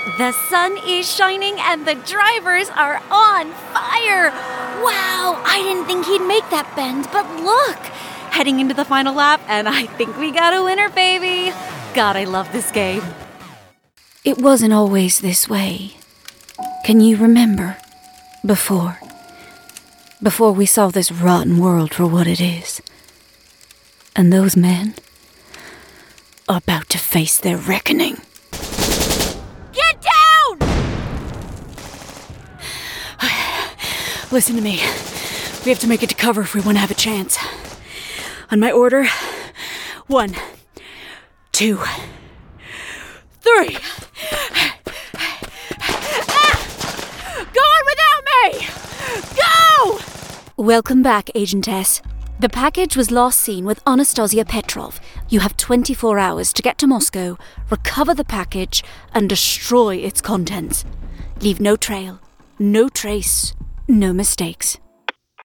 The sun is shining and the drivers are on fire. Wow, I didn't think he'd make that bend, but look. Heading into the final lap, and I think we got a winner, baby. God, I love this game. It wasn't always this way. Can you remember? Before we saw this rotten world for what it is. And those men are about to face their reckoning. Get down! Listen to me. We have to make it to cover if we want to have a chance. On my order, 1, 2, 3. Go on without me! Go! Welcome back, Agent S. The package was last seen with Anastasia Petrov. You have 24 hours to get to Moscow, recover the package, and destroy its contents. Leave no trail, no trace, no mistakes.